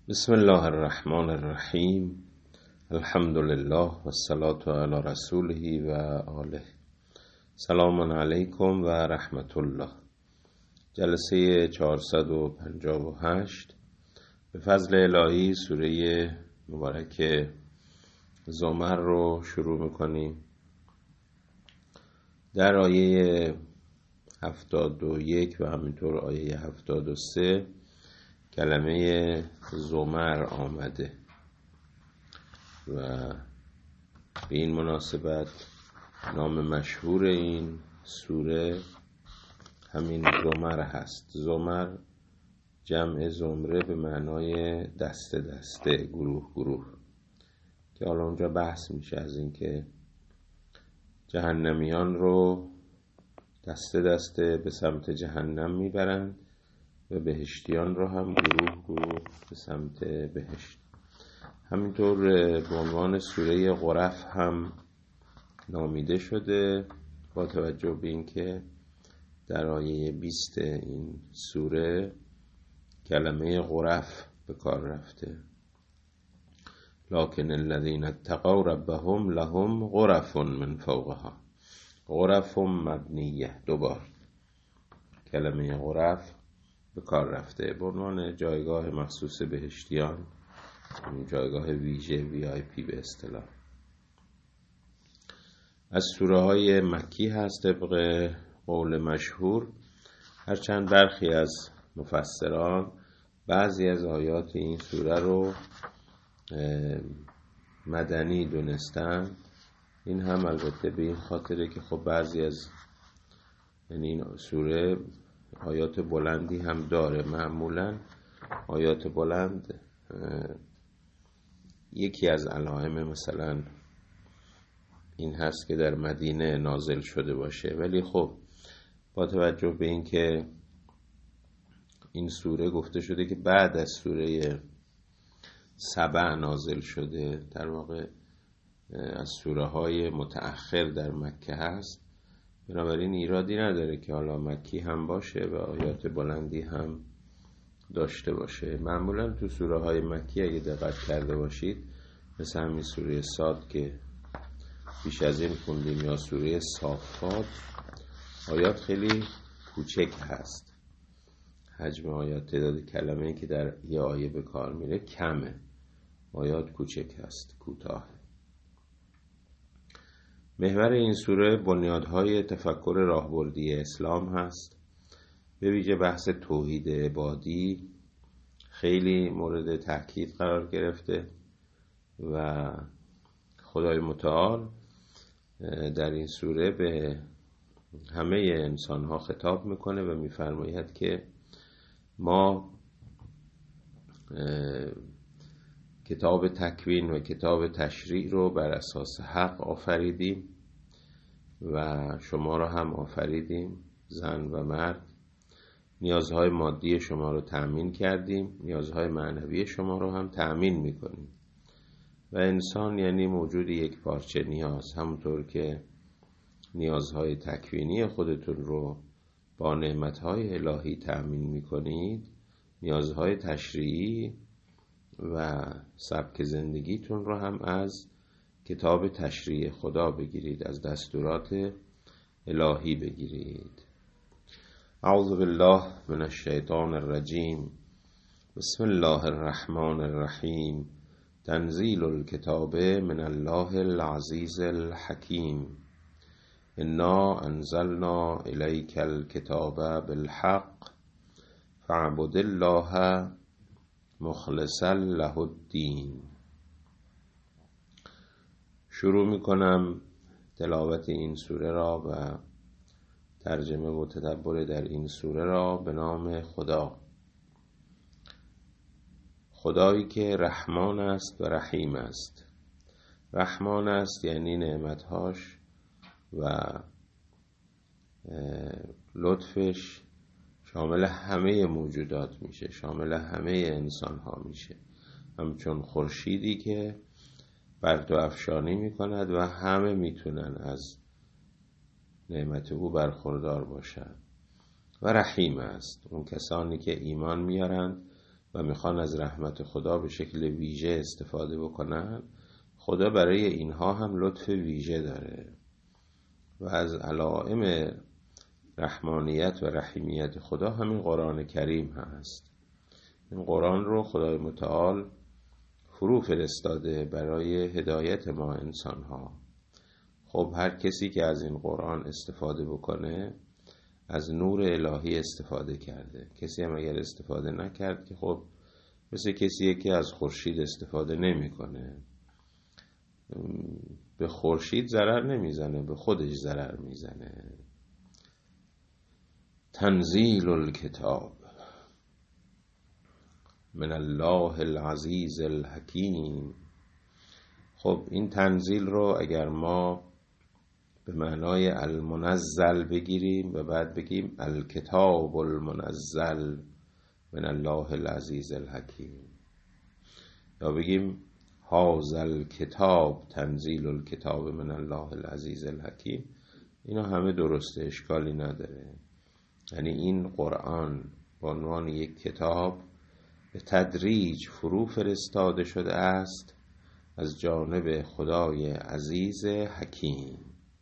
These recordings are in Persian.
بسم الله الرحمن الرحیم. الحمد لله و الصلاة علی رسوله و آله. سلام علیکم و رحمت الله. جلسه 458 به فضل الهی سوره مبارک زمر رو شروع میکنیم. در آیه 71 و همینطور آیه 73 کلمه زمر آمده و به این مناسبت نام مشهور این سوره همین زمر هست. زمر جمع زمره به معنای دسته دسته، گروه گروه، که حالا اونجا بحث میشه از اینکه جهنمیان رو دسته دسته به سمت جهنم میبرند و بهشتیان رو هم گروه گروه به سمت بهشت. همینطور به عنوان سوره غرف هم نامیده شده با توجه به اینکه در آیه 20 این سوره کلمه غرف به کار رفته. لکن الذین اتقوا ربهم لهم غرف من فوقها. غرف مبنیه، دوبار کلمه غرف به کار رفته به عنوان جایگاه مخصوص بهشتیان، جایگاه ویژه VIP به اصطلاح. از سوره های مکی هست طبق قول مشهور، هرچند برخی از مفسران بعضی از آیات این سوره رو مدنی دونستن. این هم البته به این خاطره که خب بعضی از این سوره آیات بلندی هم داره. معمولا آیات بلند یکی از علائم مثلا این هست که در مدینه نازل شده باشه، ولی خب با توجه به اینکه این سوره گفته شده که بعد از سوره سبع نازل شده، در واقع از سوره های متأخر در مکه هست، بنابراین ایرادی نداره که حالا مکی هم باشه و آیات بلندی هم داشته باشه. معمولا تو سوره های مکی اگه دقت کرده باشید، مثل همین سوره صاد که پیش از این خوندیم یا سوره صافات، آیات خیلی کوچک هست. حجم آیات، تعداد کلمه‌ای که در یه آیه به کار میره کمه. آیات کوچک هست، کوتاه. محور این سوره بنیادهای تفکر راهبردی اسلام هست. به ویژه بحث توحید عبادی خیلی مورد تاکید قرار گرفته و خدای متعال در این سوره به همه انسانها خطاب میکنه و میفرماید که ما کتاب تکوین و کتاب تشریع رو بر اساس حق آفریدیم و شما رو هم آفریدیم، زن و مرد. نیازهای مادی شما رو تأمین کردیم، نیازهای معنوی شما رو هم تأمین میکنیم. و انسان یعنی موجود یک پارچه نیاز. همونطور که نیازهای تکوینی خودتون رو با نعمتهای الهی تأمین میکنید، نیازهای تشریعی و سبک زندگیتون رو هم از کتاب تشریع خدا بگیرید، از دستورات الهی بگیرید. اعوذ بالله من الشیطان الرجیم. بسم الله الرحمن الرحیم. تنزیل الکتاب من الله العزیز الحکیم. انا انزلنا الیک الکتاب بالحق فاعبد الله مخلصا له الدین. شروع میکنم تلاوت این سوره را و ترجمه و تدبر در این سوره را به نام خدا، خدایی که رحمان است و رحیم است. رحمان است یعنی نعمتهاش و لطفش شامل همه موجودات میشه، شامل همه انسان ها میشه، همچون خورشیدی که برق و افشانی میکند و همه میتونن از نعمت او برخوردار باشند. و رحیم است، اون کسانی که ایمان میارند و میخوان از رحمت خدا به شکل ویژه استفاده بکنن، خدا برای اینها هم لطف ویژه داره و از علائم رحمانیت و رحیمیت خدا همین قرآن کریم هست. این قرآن رو خدای متعال فرو فرستاده برای هدایت ما انسان ها. خب هر کسی که از این قرآن استفاده بکنه از نور الهی استفاده کرده. کسی هم اگر استفاده نکرد که خب مثل کسیه که از خورشید استفاده نمیکنه. به خورشید ضرر نمیزنه، به خودش ضرر میزنه. تنزیل الکتاب من الله العزیز الحکیم. خب این تنزیل رو اگر ما به معنای المنزل بگیریم و بعد بگیم الکتاب المنزل من الله العزیز الحکیم، یا بگیم هذا الکتاب تنزیل الکتاب من الله العزیز الحکیم، اینا همه درسته، اشکالی نداره. یعنی این قرآن به عنوان یک کتاب به تدریج فرو فرستاده شده است از جانب خدای عزیز حکیم.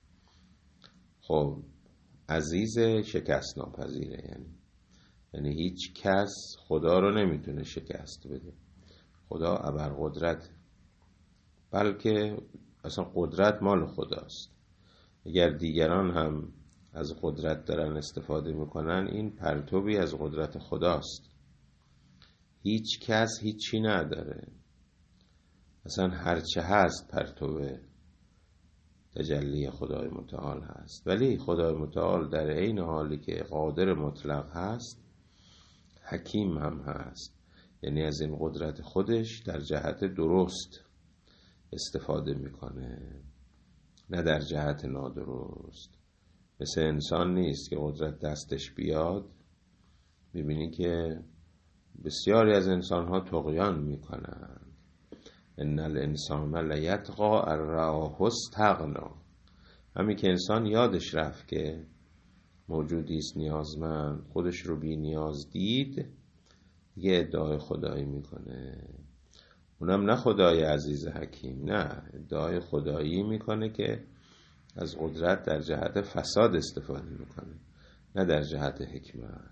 خب عزیز شکست ناپذیره، یعنی هیچ کس خدا رو نمیتونه شکست بده. خدا ابرقدرت، بلکه اصلا قدرت مال خداست. اگر دیگران هم از قدرت دارن استفاده میکنن، این پرتوی از قدرت خداست. هیچ کس هیچی نداره، اصلا هرچه هست پرتو تجلی خدای متعال هست. ولی خدای متعال در عین حالی که قادر مطلق هست، حکیم هم هست. یعنی از این قدرت خودش در جهت درست استفاده میکنه، نه در جهت نادرست. مثل انسان نیست که قدرت دستش بیاد. میبینی که بسیاری از انسانها طغیان میکنن. ان الانسان لیطغی ان رآه استغنی. همین که انسان یادش رفت که موجودی است نیازمند، خودش رو بی نیاز دید، یه ادعای خدایی میکنه. اونم نه خدای عزیز حکیم، نه، ادعای خدایی میکنه که از قدرت در جهت فساد استفاده میکنه، نه در جهت حکمت.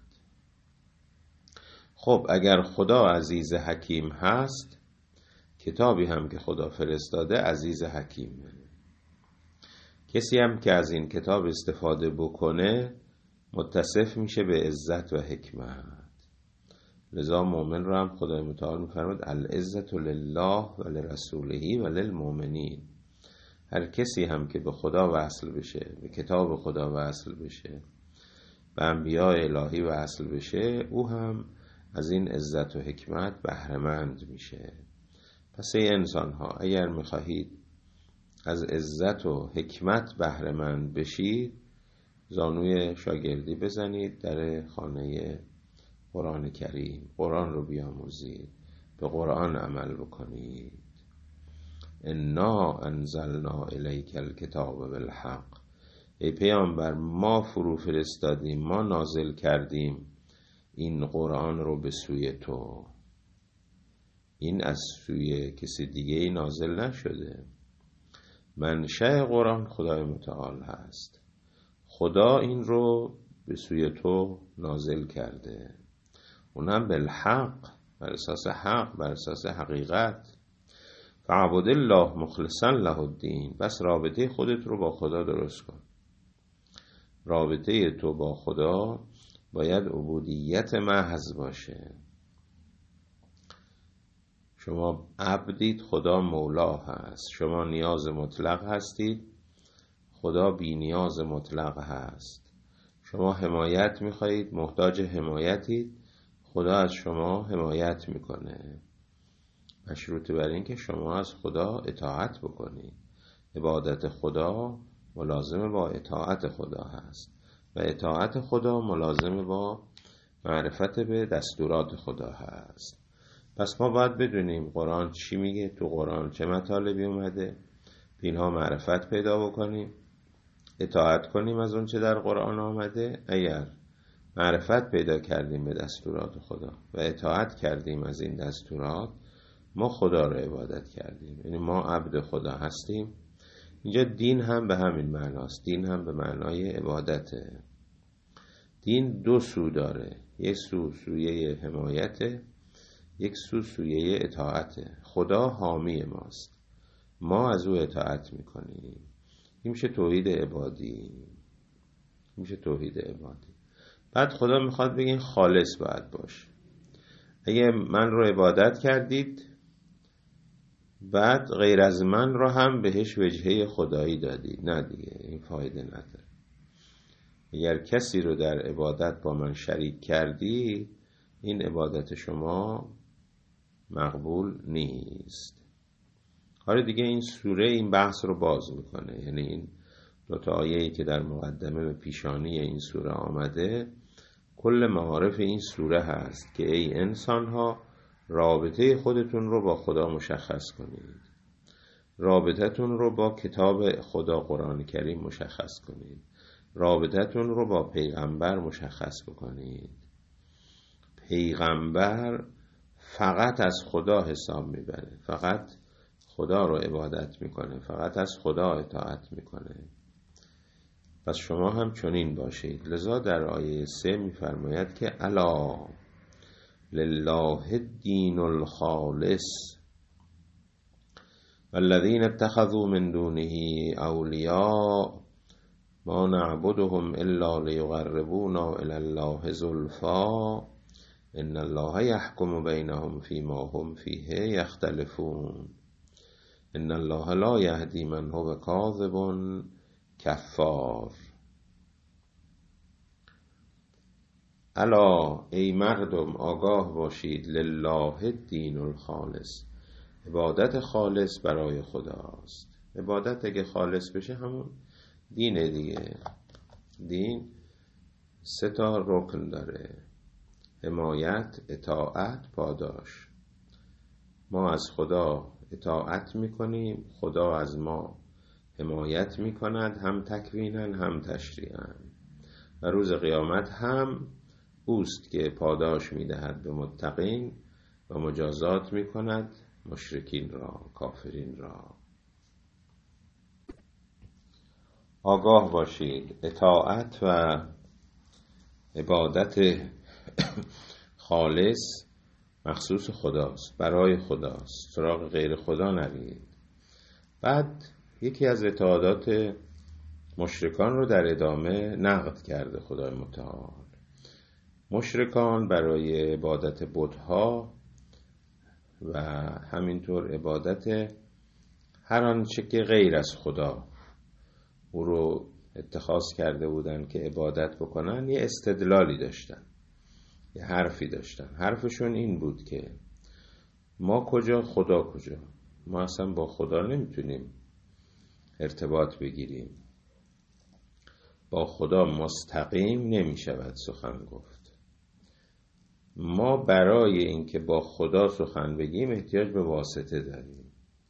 خب اگر خدا عزیز حکیم هست، کتابی هم که خدا فرستاده عزیز حکیمه. کسی هم که از این کتاب استفاده بکنه متصف میشه به عزت و حکمت. لذا مؤمن رو هم خدای متعال میفرماد العزت لله و لرسوله و للمؤمنین. هر کسی هم که به خدا وصل بشه، به کتاب خدا وصل بشه، به انبیاء الهی وصل بشه، او هم از این عزت و حکمت بهره‌مند میشه. پس ای انسان ها، اگر میخواهید از عزت و حکمت بهره‌مند بشید، زانوی شاگردی بزنید در خانه قرآن کریم، قرآن رو بیاموزید، به قرآن عمل بکنید. انا انزلنا الیک الکتاب بالحق. ای پیامبر، ما فرو فرستادیم، ما نازل کردیم این قرآن رو به سوی تو. این از سوی کسی دیگه ای نازل نشده. منشأ قرآن خدای متعال هست. خدا این رو به سوی تو نازل کرده، اونم بالحق، بر اساس حق، بر اساس حقیقت. فعبد الله مخلصا له الدین. بس رابطه خودت رو با خدا درست کن. رابطه تو با خدا باید عبودیت محض باشه. شما عبدید، خدا مولا هست. شما نیاز مطلق هستید، خدا بی نیاز مطلق هست. شما حمایت میخواهید، محتاج حمایتید، خدا از شما حمایت میکنه. مشروط بر این که شما از خدا اطاعت بکنید. عبادت خدا ملازم با اطاعت خدا هست و اطاعت خدا ملازم با معرفت به دستورات خدا هست. پس ما باید بدونیم قرآن چی میگه، تو قرآن چه مطالبی اومده، به اینها معرفت پیدا بکنیم، اطاعت کنیم از اون چه در قرآن آمده. اگر معرفت پیدا کردیم به دستورات خدا و اطاعت کردیم از این دستورات، ما خدا رو عبادت کردیم، یعنی ما عبد خدا هستیم. اینجا دین هم به همین معناست، دین هم به معنای عبادته. دین دو سو داره، یک سو سویه حمایته، یک سو سویه اطاعته. خدا حامی ماست، ما از او اطاعت میکنیم. این میشه توحید عبادی، میشه توحید عبادی. بعد خدا میخواد بگین خالص باید باشه. اگه من رو عبادت کردید، بعد غیر از من رو هم بهش وجهه خدایی دادید، نه دیگه این فایده نداره. اگر کسی رو در عبادت با من شریک کردی، این عبادت شما مقبول نیست. حالا دیگه این سوره این بحث رو باز میکنه، یعنی این دوتا آیه‌ای که در مقدمه پیشانی این سوره آمده کل معارف این سوره هست که ای انسان‌ها رابطه خودتون رو با خدا مشخص کنید، رابطتون رو با کتاب خدا قرآن کریم مشخص کنید، رابطتون رو با پیغمبر مشخص بکنید. پیغمبر فقط از خدا حساب میبره، فقط خدا رو عبادت میکنه، فقط از خدا اطاعت میکنه. پس شما هم چنین باشید. لذا در آیه 3 میفرماید که الا لله الدین الخالص والذین اتخذوا من دونه اولیاء ما نعبدهم الا لیقربونا الی الله زلفا ان الله یحکم بینهم فیما هم فیه یختلفون ان الله لا یهدی من هو کاذب کفار. الا ای مردم آگاه باشید، لله الدین الخالص، عبادت خالص برای خداست. عبادت اگه خالص بشه همون دینه دیگه. دین 3 رکن داره: حمایت، اطاعت، پاداش. ما از خدا اطاعت میکنیم، خدا از ما حمایت میکند، هم تکویناً هم تشریعاً، و روز قیامت هم اوست که پاداش میدهد به متقین و مجازات میکند مشرکین را، کافرین را. آگاه باشید اطاعت و عبادت خالص مخصوص خداست، برای خداست، سراغ غیر خدا نرید. بعد یکی از اعتقادات مشرکان رو در ادامه نقد کرده خدای متعال. مشرکان برای عبادت بت‌ها و همینطور عبادت هر آنچه که غیر از خدا او رو اتخاذ کرده بودن که عبادت بکنن، یه استدلالی داشتن، یه حرفی داشتن. حرفشون این بود که ما کجا خدا کجا، ما اصلا با خدا نمیتونیم ارتباط بگیریم، با خدا مستقیم نمیشود سخن گفت. ما برای اینکه با خدا سخن بگیم احتیاج به واسطه داریم.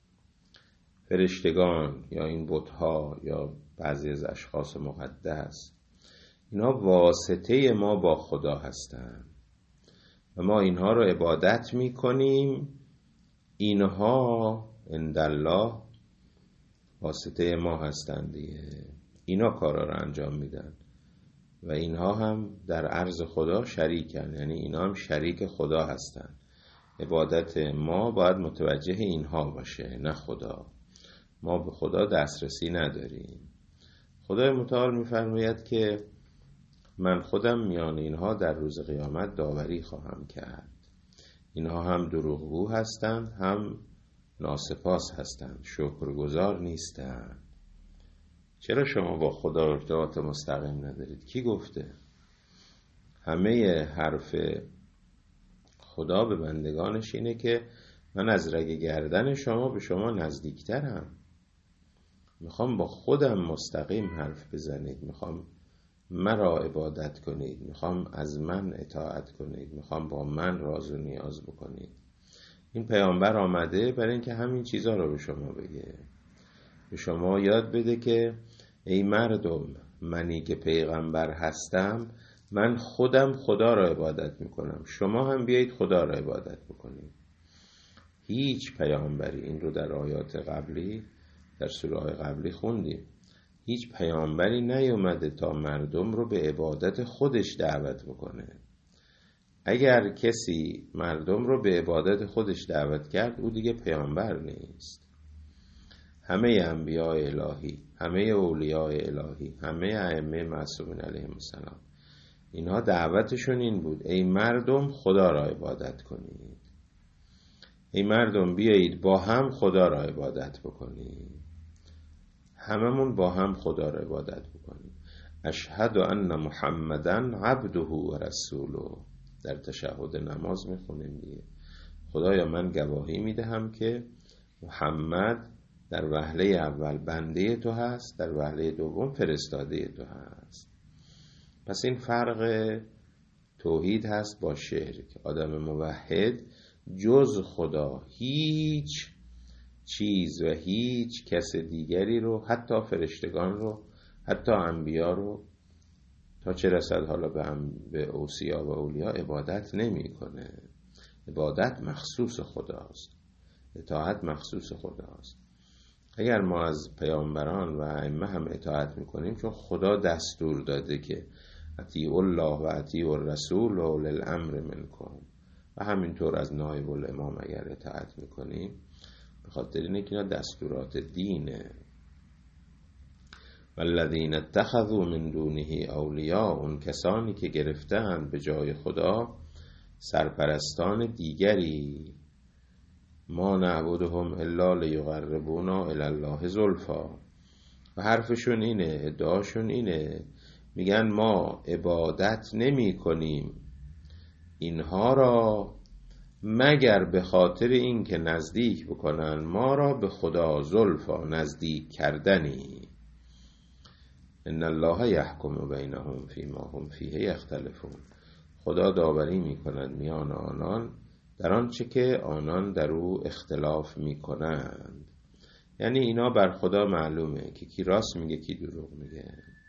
فرشتگان یا این بت‌ها یا بعضی از اشخاص مقدس، اینا واسطه ما با خدا هستند و ما اینها رو عبادت میکنیم. اینها عندالله واسطه ما هستند دیگه، اینا کارا رو انجام میدن و اینها هم در عرض خدا شریکن، یعنی اینا هم شریک خدا هستن. عبادت ما باید متوجه اینها باشه، نه خدا. ما به خدا دسترسی نداریم. خدای متعال میفرماید که من خودم میان اینها در روز قیامت داوری خواهم کرد. اینها هم دروغگو هستند، هم ناسپاس هستند، شکرگزار نیستند. چرا شما با خدا ارتباط مستقیم ندارید؟ کی گفته؟ همه حرف خدا به بندگانش اینه که من از رگ گردن شما به شما نزدیکترم، میخوام با خودم مستقیم حرف بزنید، میخوام مرا عبادت کنید، میخوام از من اطاعت کنید، میخوام با من راز و نیاز بکنید. این پیامبر آمده برای اینکه همین چیزا رو به شما بگه، به شما یاد بده که ای مردم، منی که پیغمبر هستم، من خودم خدا را عبادت میکنم، شما هم بیایید خدا را عبادت بکنید. هیچ پیامبری، این رو در آیات قبلی در سوره های قبلی خوندیم، هیچ پیامبری نیومده تا مردم رو به عبادت خودش دعوت بکنه. اگر کسی مردم رو به عبادت خودش دعوت کرد او دیگه پیامبر نیست. همه انبیاء الهی، همه اولیاء الهی، همه ائمه معصومین علیهم السلام، اینها دعوتشون این بود ای مردم خدا را عبادت کنید، ای مردم بیایید با هم خدا را عبادت بکنید، هممون با هم خدا را عبادت بکنیم. اشهد ان محمدن عبده و رسوله، در تشهد نماز میخونیم دیگه، خدایا من گواهی میدهم که محمد در وهله اول بنده تو هست، در وهله دوم فرستاده تو هست. پس این فرق توحید هست با شرک. آدم موحد جز خدا هیچ چیز و هیچ کس دیگری رو، حتی فرشتگان رو، حتی انبیا رو، تا چه رسد حالا به اوصیا و اولیا، عبادت نمی کنه. عبادت مخصوص خداست، اطاعت مخصوص خداست. اگر ما از پیامبران و ائمه هم اطاعت میکنیم چون خدا دستور داده که اطیعوا الله و اطیعوا الرسول و اولی الامر منکم، و همینطور از نایب الامام اگر اطاعت میکنیم، به خاطر اینه که اینا دستورات دینه. والذین اتخذوا من دونه اولیاء، اون کسانی که گرفتن به جای خدا سرپرستان دیگری، ما نعبدهم الا لیقربونا الی الله زلفا، و حرفشون اینه، ادعاشون اینه، میگن ما عبادت نمی کنیم اینها را مگر به خاطر این که نزدیک بکنن ما را به خدا، زلفا نزدیک کردنی. ان الله یحکم بینهم فیما هم فیه یختلفون، خدا داوری میکند میان آنان در آنچه که آنان در او اختلاف میکنند. یعنی اینا بر خدا معلومه که کی راست میگه کی دروغ میگه.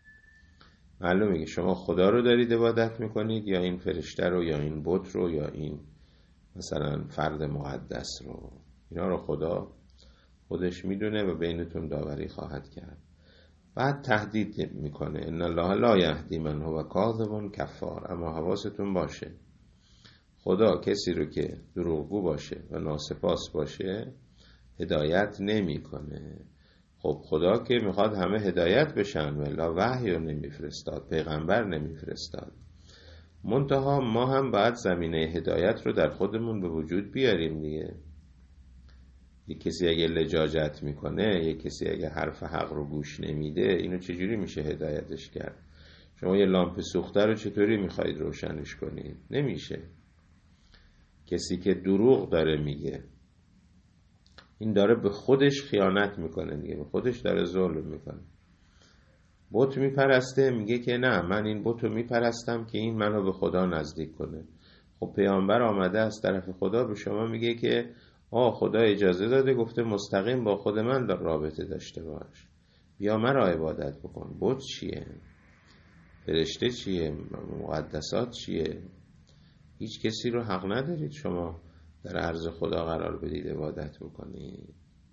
معلومه که شما خدا رو دارید عبادت میکنید یا این فرشته رو یا این بت رو یا این مثلا فرد مقدس رو. اینا رو خدا خودش میدونه و بینتون داوری خواهد کرد. بعد تهدید میکنه ان الله لا یهدی من هو کاذب کفار، اما حواستون باشه خدا کسی رو که دروغگو باشه و ناسپاس باشه هدایت نمیکنه. خب خدا که میخواد همه هدایت بشن ولی وحی رو نمیفرستاد، پیغمبر نمیفرستاد. منتها ما هم باید زمینه هدایت رو در خودمون به وجود بیاریم دیگه. یک کسی اگه لجاجت میکنه، یک کسی اگه حرف حق رو گوش نمیده، اینو چجوری میشه هدایتش کرد؟ شما یه لامپ سوخته رو چطوری میخواید روشنش کنید؟ نمیشه. کسی که دروغ داره میگه این داره به خودش خیانت میکنه دیگه، به خودش داره ظلم میکنه. بت میپرسته، میگه که نه من این بت رو میپرستم که این منو به خدا نزدیک کنه. خب پیامبر آمده از طرف خدا به شما میگه که خدا اجازه داده، گفته مستقیم با خود من در رابطه داشته باش، بیا مرا عبادت بکن. بت چیه؟ فرشته چیه؟ مقدسات چیه؟ هیچ کسی رو حق ندارید شما در عرض خدا قرار بدید عبادت بکنید.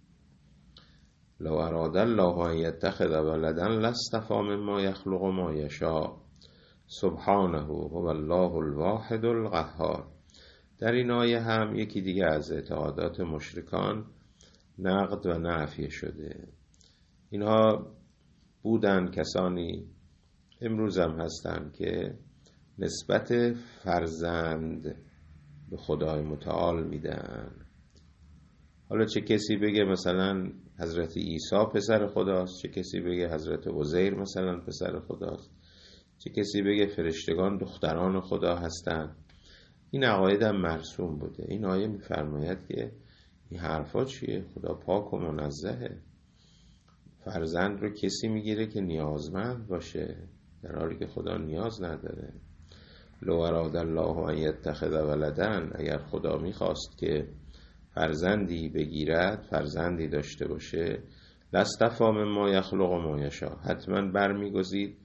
لو اراد الله ان یتخذ ولدا لاصطفی مما یخلق ما یشاء سبحانه هو الله الواحد القهار. در این آیه هم یکی دیگه از اعتقادات مشرکان نقد و نفی شده. اینها بودن کسانی، امروز هم هستن، که نسبت فرزند به خدای متعال میدن. حالا چه کسی بگه مثلا حضرت عیسی پسر خداست، چه کسی بگه حضرت عزیر مثلا پسر خداست، چه کسی بگه فرشتگان دختران خدا هستن. این عقاید هم مرسوم بوده. این آیه میفرماید که این حرفا چیه؟ خدا پاک و منزهه. فرزند رو کسی میگیره که نیازمند باشه، در حالی که خدا نیاز نداره. لو اراد الله ان یتخذ ولدا، اگر خدا میخواست که فرزندی بگیرد، فرزندی داشته باشه، لاصطفی مما یخلق ما یشاء، حتما برمیگزید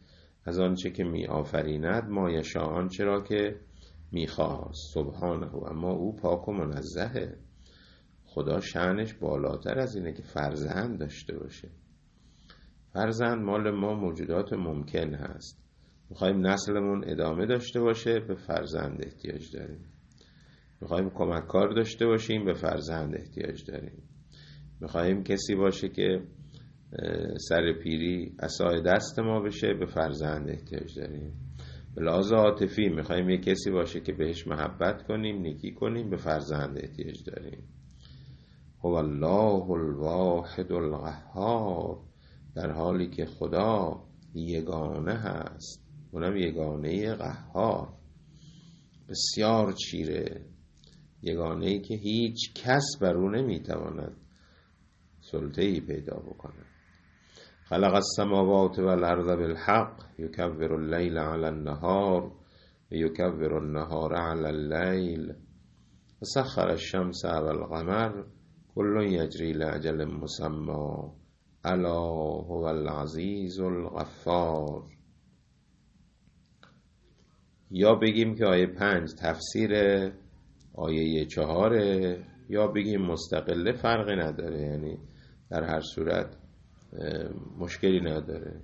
از آنچه که می آفریند، ما یشاء آنچه را که می خواست. سبحانه، اما او پاک و منزهه. خدا شأنش بالاتر از اینه که فرزند داشته باشه. فرزند مال ما موجودات ممکن هست. میخوایم نسلمون ادامه داشته باشه، به فرزند احتیاج داریم. میخوایم کمککار داشته باشیم، به فرزند احتیاج داریم. میخوایم کسی باشه که سر پیری عصای دست ما بشه، به فرزند احتیاج داریم. به لحاظ عاطفی میخوایم یه کسی باشه که بهش محبت کنیم، نیکی کنیم، به فرزند احتیاج داریم. هو الله الواحد القهار، در حالی که خدا یگانه هست، اونم یگانه قهار، بسیار چیره، یگانه‌ای که هیچ کس بر او نمیتواند سلطه‌ای پیدا بکنه. خلق السماوات والارض بالحق یکور اللیل علی النهار و یکور النهار علی اللیل و سخر الشمس والقمر کل یجری لاجل مسمی الا هو العزیز الغفار. یا بگیم که آیه 5 تفسیر آیه 4، یا بگیم مستقله، فرقی نداره، یعنی در هر صورت مشکلی نداره.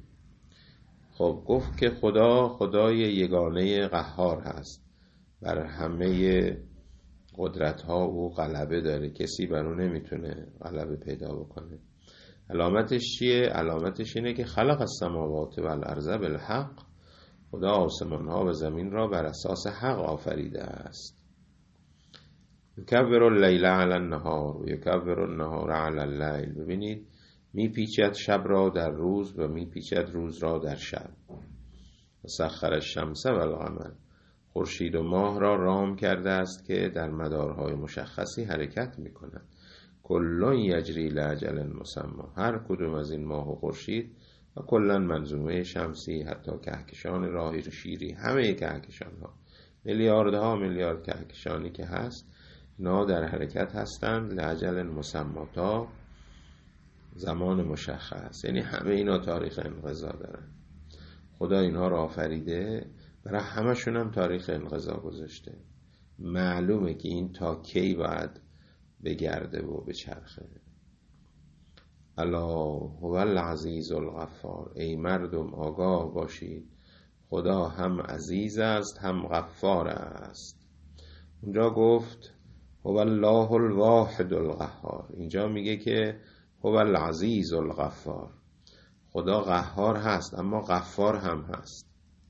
خب گفت که خدا خدای یگانه قهار هست، بر همه قدرت ها او غلبه داره، کسی بر اون نمیتونه غلبه پیدا بکنه. علامتش چیه؟ علامتش اینه که خلق السماوات والارض بالحق، خدا آسمان ها و زمین را بر اساس حق آفریده است. یکور اللیل علی النهار و یکور النهار علی اللیل. ببینید میپیچد شب را در روز و میپیچد روز را در شب. و سخر الشمس والقمر، خورشید و ماه را رام کرده است که در مدارهای مشخصی حرکت میکنند. کل یجری لاجل مسمی، هر کدوم از این ماه و خورشید و کلا منظومه شمسی، حتی کهکشان راهی و شیری، همه کهکشان ها، میلیاردها میلیارد کهکشانی که هست، اینا در حرکت هستند لاجل مسمی، تا زمان مشخص، یعنی همه اینا تاریخ انقضا دارن. خدا اینها را آفریده، برای همشون هم تاریخ انقضا گذاشته. معلومه که این تا کی باید بگرده و بچرخه. الا هو العزیز الغفار، ای مردم آگاه باشید، خدا هم عزیز است هم غفار است. اونجا گفت هو الله الواحد القهار، اینجا میگه که هو العزیز الغفار. خدا قهار هست اما غفار هم هست.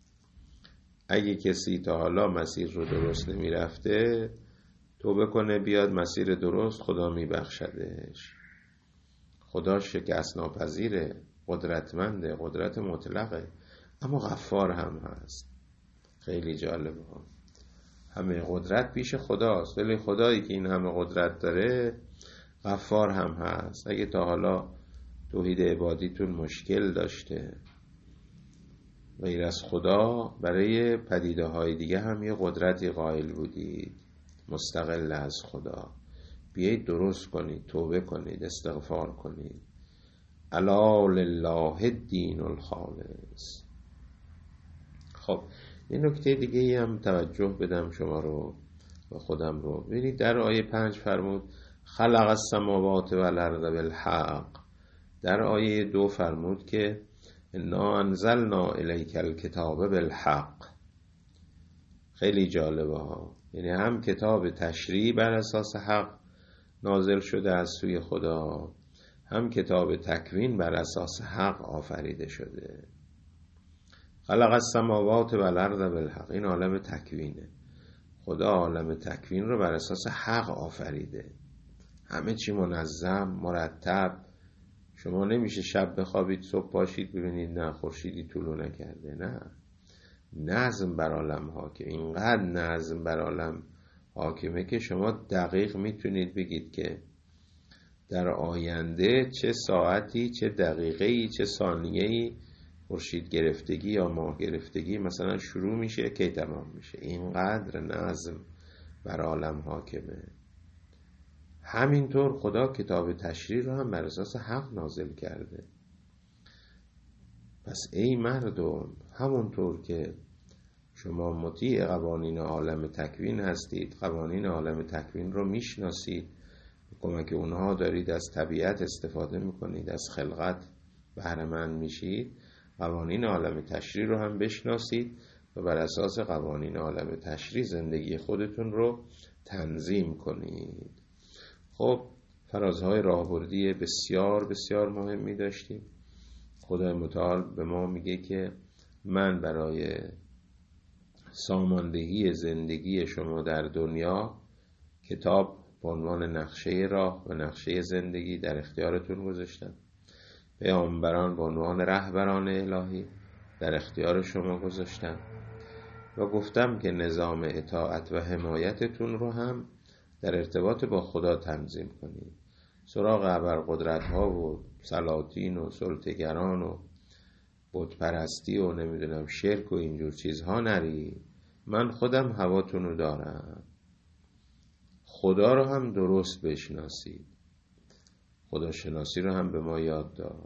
اگه کسی تا حالا مسیر رو درست نمی رفته، توبه کنه بیاد مسیر درست، خدا می بخشدش. خدا شکست ناپذیره، قدرتمنده، قدرت مطلقه، اما غفار هم هست. خیلی جالبه، همه قدرت پیش خداست، ولی خدایی که این همه قدرت داره غفار هم هست. اگه تا حالا توحید عبادیتون مشکل داشته، غیر از خدا برای پدیده های دیگه هم یه قدرتی قائل بودید مستقل از خدا، بیایید درست کنید، توبه کنید، استغفار کنید. الا لله الدین الخالص. خب یه نکته دیگه هم توجه بدم شما رو و خودم رو. ببینید در آیه 5 فرمود خلق السماوات والارض بالحق. در آیه 2 فرمود که انا انزلنا الیک الکتاب بالحق. خیلی جالبه ها، یعنی هم کتاب تشریع بر اساس حق نازل شده از سوی خدا، هم کتاب تکوین بر اساس حق آفریده شده. خلق السماوات والارض بالحق، این عالم تکوینه. خدا عالم تکوین رو بر اساس حق آفریده، همه چی منظم، مرتب. شما نمیشه شب بخوابید صبح پاشید ببینید نه خورشیدی طلوع نکرده. نه، نظم بر عالم حاکم، اینقدر نظم بر عالم حاکمه که شما دقیق میتونید بگید که در آینده چه ساعتی، چه دقیقه‌ای، چه ثانیه‌ای خورشید گرفتگی یا ماه گرفتگی مثلا شروع میشه، کی تمام میشه. اینقدر نظم بر عالم حاکمه. همینطور خدا کتاب تشریع رو هم بر اساس حق نازل کرده. پس ای مردم، همونطور که شما مطیع قوانین عالم تکوین هستید، قوانین عالم تکوین رو میشناسید، به کمک اونها دارید از طبیعت استفاده میکنید، از خلقت بهره مند میشید، قوانین عالم تشریع رو هم بشناسید و بر اساس قوانین عالم تشریع زندگی خودتون رو تنظیم کنید. خب فرازهای راهبردی بسیار بسیار مهمی داشتیم. خدای متعال به ما میگه که من برای ساماندهی زندگی شما در دنیا کتاب به عنوان نقشه راه و نقشه زندگی در اختیارتون گذاشتم. پیامبران به عنوان رهبران الهی در اختیار شما گذاشتم و گفتم که نظام اطاعت و حمایتتون رو هم در ارتباط با خدا تنظیم کنید. سراغ ابرقدرت ها و سلاطین و سلطه‌گران و بت پرستی و نمیدونم شرک و اینجور چیزها نرید. من خودم هواتون رو دارم. خدا رو هم درست بشناسید. خدا شناسی رو هم به ما یاد داد.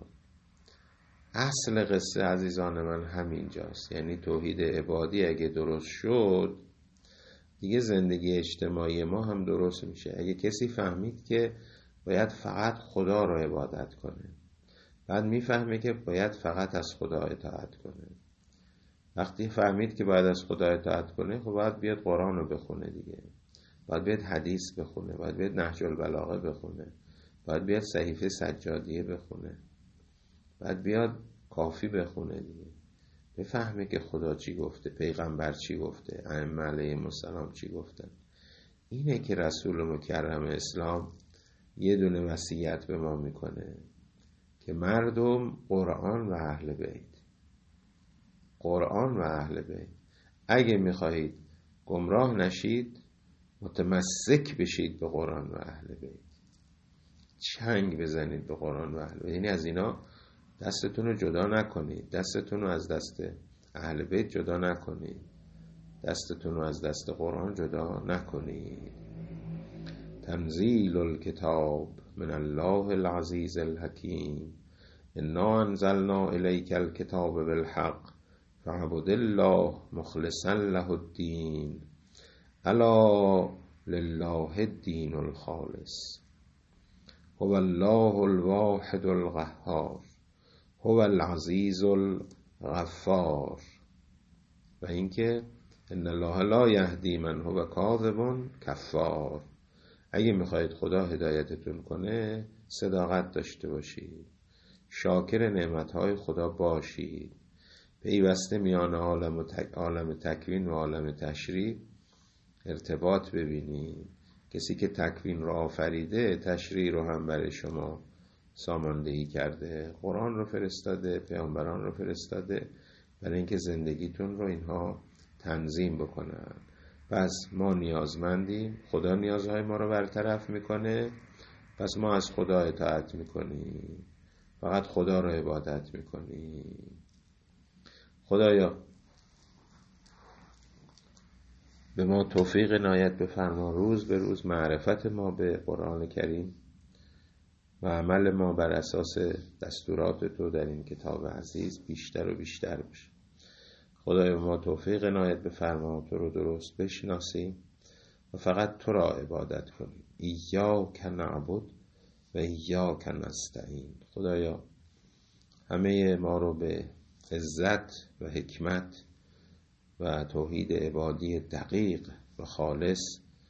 اصل قصه عزیزان من همینجاست. یعنی توحید عبادی اگه درست شد دیگه زندگی اجتماعی ما هم درست میشه. اگه کسی فهمید که باید فقط خدا رو عبادت کنه، بعد میفهمه که باید فقط از خدا اطاعت کنه. وقتی فهمید که باید از خدا اطاعت کنه، خب باید بیاد قرآن رو بخونه دیگه، باید بیاد حدیث بخونه، باید بیاد نهج البلاغه بخونه، باید بیاد صحیفه سجادیه بخونه، باید بیاد کافی بخونه دیگه، بفهمه که خدا چی گفته، پیغمبر چی گفته، ائمه علیهم السلام چی گفتن. اینه که رسول مکرم اسلام یه دونه وصیت به ما میکنه که مردم قرآن و اهل بیت، قرآن و اهل بیت. اگه میخواهید گمراه نشید متمسک بشید به قرآن و اهل بیت، چنگ بزنید به قرآن و اهل بیت. یعنی از اینا دستتون رو جدا نکنید، دستتون رو از دست اهل بیت جدا نکنید، دستتون رو از دست قرآن جدا نکنید. تنزیل الکتاب من الله العزیز الحکیم، انا انزلنا الیک الکتاب بالحق فاعبد الله مخلصا له الدین الا لله الدین الخالص هو الله الواحد القهار هو العزیز الغفار. و اینکه ان الله لا یهدی من هو کاذب کفار. اگه میخواید خدا هدایتتون کنه صداقت داشته باشید، شاکر نعمتهای خدا باشید، پیوسته میان عالم تکوین و عالم تشریع ارتباط ببینید. کسی که تکوین رو آفریده تشریع رو هم برای شما ساماندهی کرده، قرآن رو فرستاده، پیامبران رو فرستاده برای اینکه زندگیتون رو اینها تنظیم بکنن. پس ما نیازمندیم، خدا نیازهای ما رو برطرف میکنه، پس ما از خدا اطاعت میکنیم، فقط خدا رو عبادت میکنیم. خدایا به ما توفیق عنایت بفرما، روز به روز معرفت ما به قرآن کریم و عمل ما بر اساس دستورات تو در این کتاب عزیز بیشتر و بیشتر بشه. خدای ما توفیق عنایت بفرما تو رو درست بشناسیم و فقط تو را عبادت کنیم. ایاک نعبد و ایاک نستعین. خدایا همه ما رو به عزت و حکمت و توحید عبادی دقیق و خالص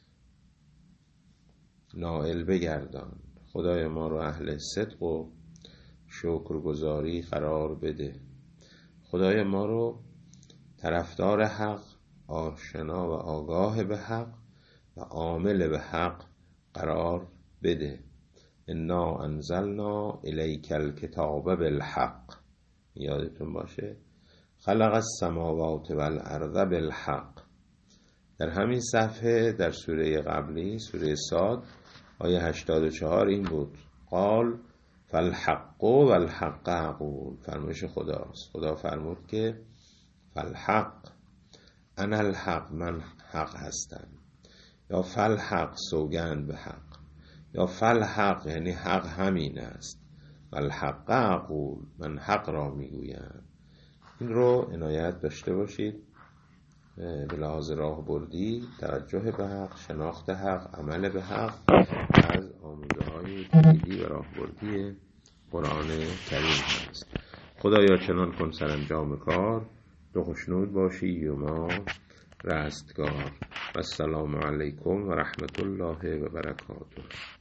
نائل بگردان. خدای ما رو اهل صدق و شکرگزاری قرار بده. خدای ما رو طرفدار حق، آشنا و آگاه به حق و عامل به حق قرار بده. انا انزلنا الیک الکتاب بالحق. یادتون باشه خلق السماوات والارض بالحق. در همین صفحه در سوره قبلی، سوره صاد، آیه 84 این بود: قال فالحق والحق اقول. فرمایش خداست. خدا فرمود که فالحق، انا الحق، من حق هستم، یا فالحق، سوگند به حق، یا فالحق یعنی حق همین است، والحق اقول، من حق را میگویم. این رو عنایت داشته باشید. به لحاظ راهبردی، توجه به حق، شناخت حق، عمل به حق از آموزه‌های کلیدی و راهبردی قرآن کریم هست. خدایا چنان کن سرانجام کار، تو خوشنود باشی و ما رستگار. و السلام علیکم و رحمت الله و برکاته.